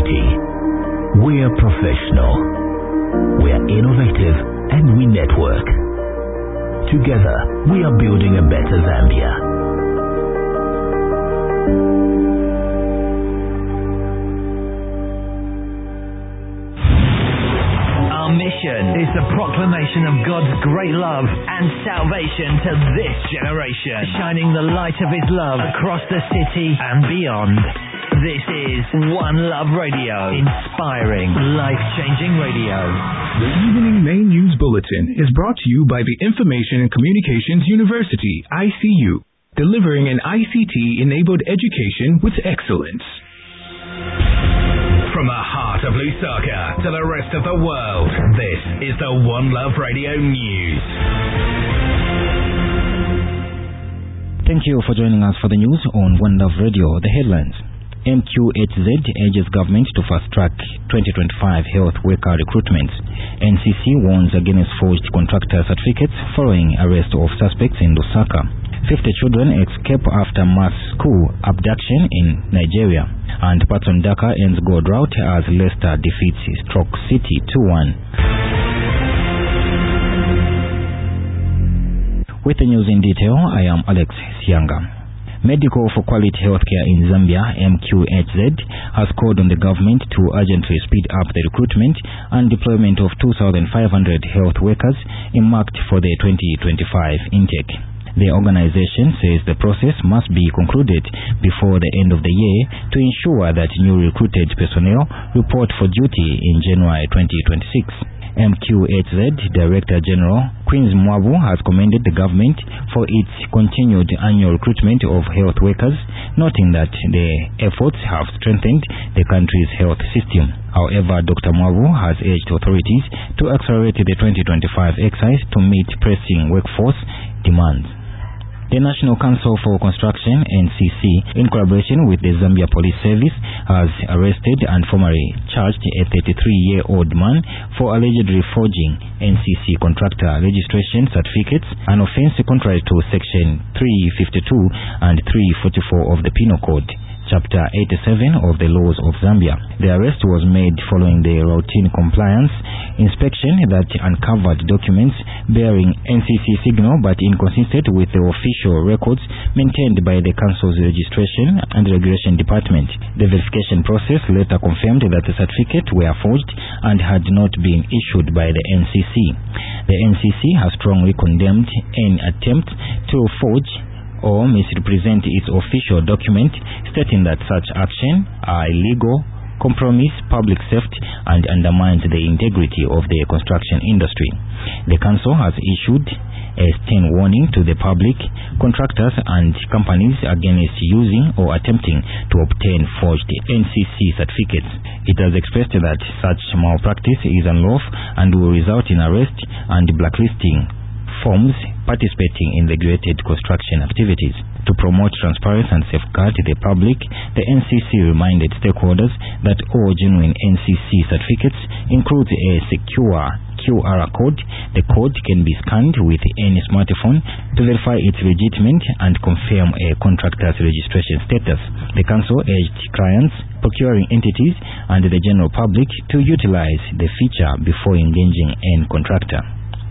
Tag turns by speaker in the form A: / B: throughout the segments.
A: community. We're professional. We're innovative and we network. Together, we are building a better Zambia.
B: Our mission is the proclamation of God's great love and salvation to this generation, shining the light of His love across the city and beyond. This is One Love Radio, inspiring, life-changing radio.
C: The Evening Main News Bulletin is brought to you by the Information and Communications University, ICU, delivering an ICT-enabled education with excellence.
A: From the heart of Lusaka to the rest of the world, this is the One Love Radio News.
D: Thank you for joining us for the news on One Love Radio. The headlines. MQHZ urges government to fast-track 2025 health worker recruitment. NCC warns against forged contractor certificates following arrest of suspects in Lusaka. 50 children escape after mass school abduction in Nigeria. And Patson Daka ends goal drought as Leicester defeats Stoke City 2-1. With the news in detail, I am Alex Sianga. Medical for Quality Healthcare in Zambia, MQHZ, has called on the government to urgently speed up the recruitment and deployment of 2,500 health workers earmarked for the 2025 intake. The organization says the process must be concluded before the end of the year to ensure that new recruited personnel report for duty in January 2026. MQHZ Director General Queens Mwabu has commended the government for its continued annual recruitment of health workers, noting that the efforts have strengthened the country's health system. However, Dr. Mwabu has urged authorities to accelerate the 2025 exercise to meet pressing workforce demands. The National Council for Construction, NCC, in collaboration with the Zambia Police Service, has arrested and formally charged a 33-year-old man for allegedly forging NCC contractor registration certificates, an offense contrary to Section 352 and 344 of the Penal Code, Chapter 87 of the Laws of Zambia. The arrest was made following the routine compliance inspection that uncovered documents bearing NCC signal but inconsistent with the official records maintained by the Council's Registration and Regulation Department. The verification process later confirmed that the certificates were forged and had not been issued by the NCC. The NCC has strongly condemned any attempt to forge or misrepresent its official document, stating that such action are illegal, compromise public safety, and undermines the integrity of the construction industry. The Council has issued a stern warning to the public, contractors, and companies against using or attempting to obtain forged NCC certificates. It has expressed that such malpractice is unlawful and will result in arrest and blacklisting firms participating in regulated construction activities. To promote transparency and safeguard the public, the NCC reminded stakeholders that all genuine NCC certificates include a secure QR code. The code can be scanned with any smartphone to verify its legitimate and confirm a contractor's registration status. The Council urged clients, procuring entities, and the general public to utilize the feature before engaging in contractor.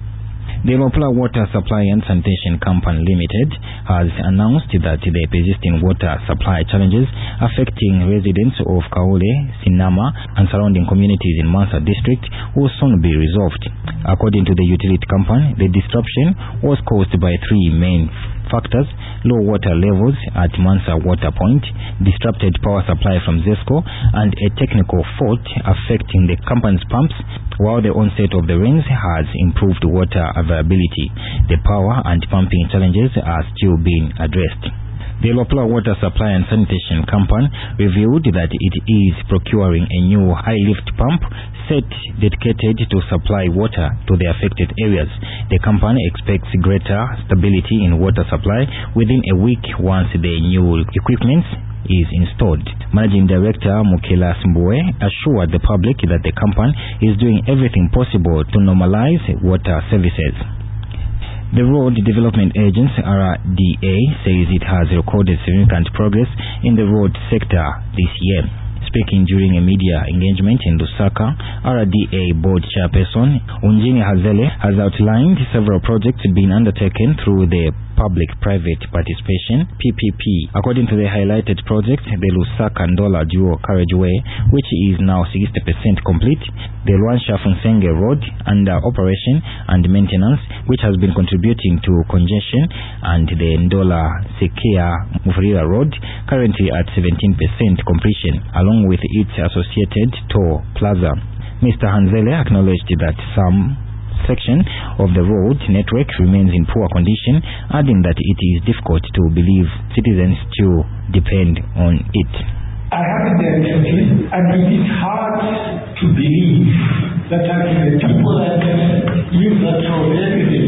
D: The Lopla Water Supply and Sanitation Company Limited has announced that the persisting water supply challenges affecting residents of Kaole, Sinama, and surrounding communities in Mansa district will soon be resolved. According to the utility company, the disruption was caused by three main factors: low water levels at Mansa Water Point, disrupted power supply from ZESCO, and a technical fault affecting the company's pumps. While the onset of the rains has improved water availability, the power and pumping challenges are still being addressed. The Lopla Water Supply and Sanitation Company revealed that it is procuring a new high-lift pump set dedicated to supply water to the affected areas. The company expects greater stability in water supply within a week once the new equipment is installed. Managing Director Mukela Simboe assured the public that the company is doing everything possible to normalize water services. The Road Development Agency, RDA, says it has recorded significant progress in the road sector this year. Speaking during a media engagement in Lusaka, RDA board chairperson Unjini Hazele has outlined several projects being undertaken through the Public-Private Participation PPP. According to the highlighted project, the Lusaka-Ndola Dual Carriageway, which is now 60% complete, the Lwansha-Funsenge Road under operation and maintenance, which has been contributing to congestion, and the Ndola-Sekia-Mufulira Road, currently at 17% completion, along with its associated toll plaza. Mr. Hanzele acknowledged that some section of the road network remains in poor condition, adding that it is difficult to believe citizens to depend on it.
E: I happened there recently, and it is hard to believe that the people that use that road every day,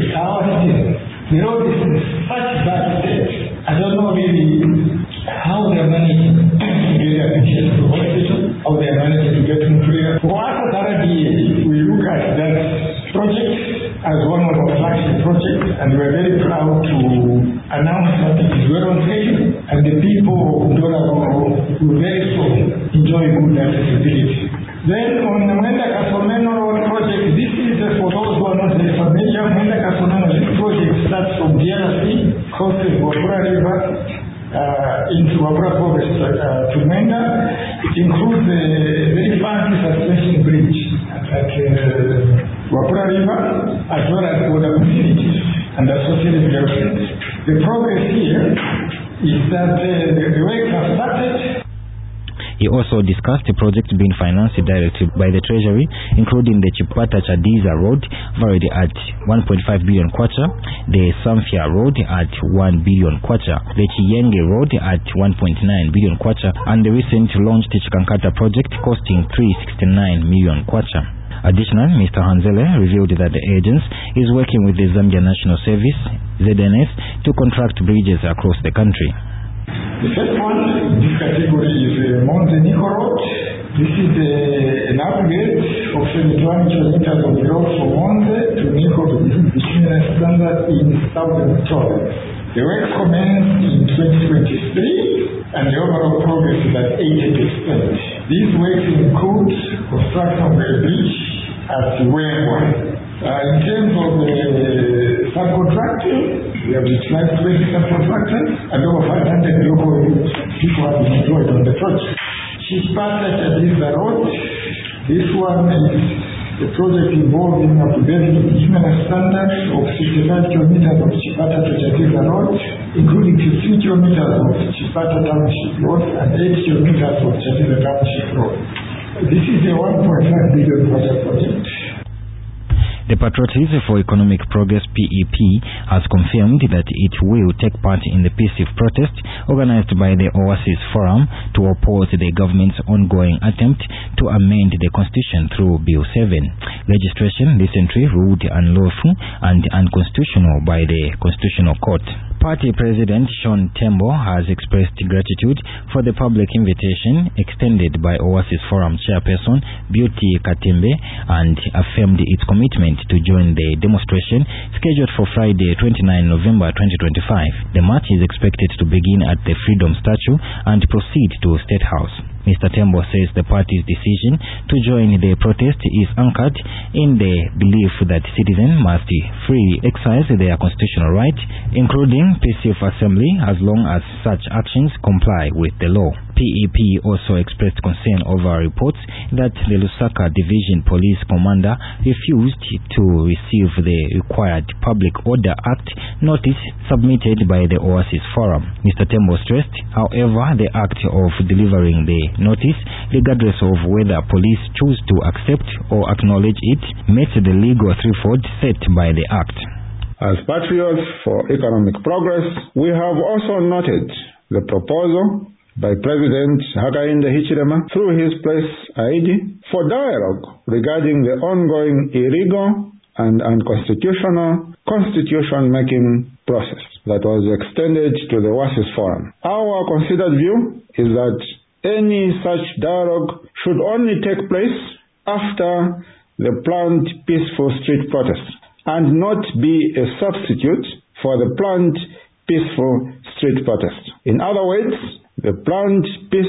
E: the road is in such bad state. I don't know really how they're managing to get a patient to the hospital, how they're managing to get him clear. For us at RDA, we look at that project as one of our flagship projects, and we're very proud to announce that it is well on schedule, and the people of Ndola will very soon enjoy good accessibility. Then on the Mwenda Kasomeno Road project, this is for those who are not very familiar. Mwenda Kasomeno project starts from DRC, crosses Wabura River into Wabura Forest to Mwenda. It includes a very fancy suspension bridge at Wabura River, as well as border communities and associated developments. The progress here is that the works have started.
D: He also discussed the projects being financed directly by the Treasury, including the Chipata-Chadiza Road, valued at 1.5 billion kwacha, the Samfya Road at 1 billion kwacha, the Chiyenge Road at 1.9 billion kwacha, and the recent launched Chikankata project costing 369 million kwacha. Additionally, Mr. Hanzele revealed that the agency is working with the Zambia National Service, ZNS, to contract bridges across the country.
E: The first one in this category is Monte Nico Road. This is an upgrade of 71 kilometers of the road from Monte to Nico between a standard in Southern Province. The work commenced in 2023 and the overall progress is at 80%. These works include construction of a bridge at Wengwa. In terms of subcontracting, we have utilized 20 subcontractors and over 500 local people have been employed on the project. Chipata-Chadiza Road, this one is the project involving upgrading the human standard of 65 kilometers of Chipata to Chadiza Road, including 15 kilometers of Chipata Township Road and 8 kilometers of Chadiza Township Road. This is a 1.5 billion project.
D: The Patriots for Economic Progress PEP has confirmed that it will take part in the peaceful protest organized by the Oasis Forum to oppose the government's ongoing attempt to amend the Constitution through Bill 7. Legislation recently ruled unlawful and unconstitutional by the Constitutional Court. Party President Sean Tembo has expressed gratitude for the public invitation extended by Oasis Forum Chairperson Beauty Katembe and affirmed its commitment to join the demonstration scheduled for Friday, 29 November 2025. The march is expected to begin at the Freedom Statue and proceed to State House. Mr. Tembo says the party's decision to join the protest is anchored in the belief that citizens must freely exercise their constitutional right, including peaceful assembly, as long as such actions comply with the law. PEP also expressed concern over reports that the Lusaka Division Police Commander refused to receive the required Public Order Act notice submitted by the Oasis Forum. Mr. Tembo stressed, however, the act of delivering the notice, regardless of whether police choose to accept or acknowledge it, meets the legal threshold set by the act.
F: As Patriots for Economic Progress, we have also noted the proposal by President Hakainde Hichilema through his press ID for dialogue regarding the ongoing illegal and unconstitutional constitution-making process that was extended to the Oasis Forum. Our considered view is that any such dialogue should only take place after the planned peaceful street protest and not be a substitute for the planned peaceful street protest. In other words, the planned peaceful